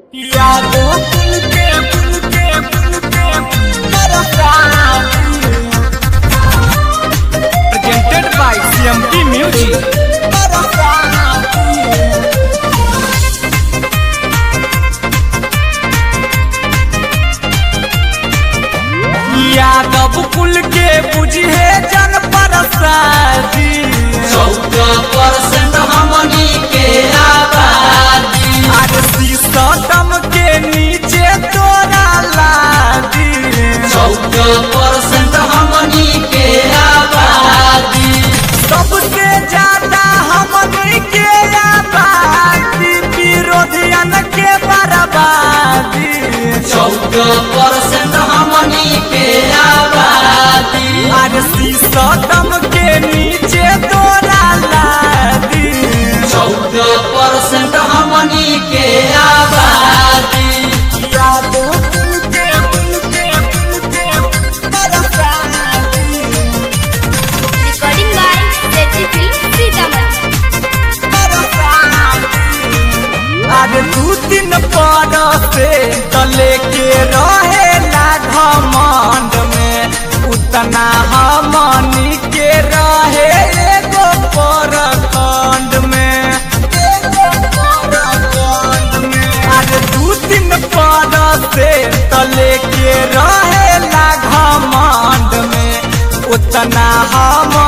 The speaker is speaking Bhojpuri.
यादों presented by CMT Music। Yadav कुल के बुझे जन परसादी 14% हमनी के आबादी। आरसी सदम के नीचे तोरा लादी 14% हमनी के आबादी। सबसे ज्यादा हमनी के आबादी विरोधियन के बर्बादी 14% हमनी के आबादी। आरसी सदम के नीचे तोरा लादी 14% हमनी के आबादी। यादों के परसादी Recording by ZTP Sitamarhi। अरे 2-3 से तले के रहेला घमंड में उतना हमनी के रहे एगो परखंड में। अरे 2-3 से तले के रहेला घमंड में उतना हम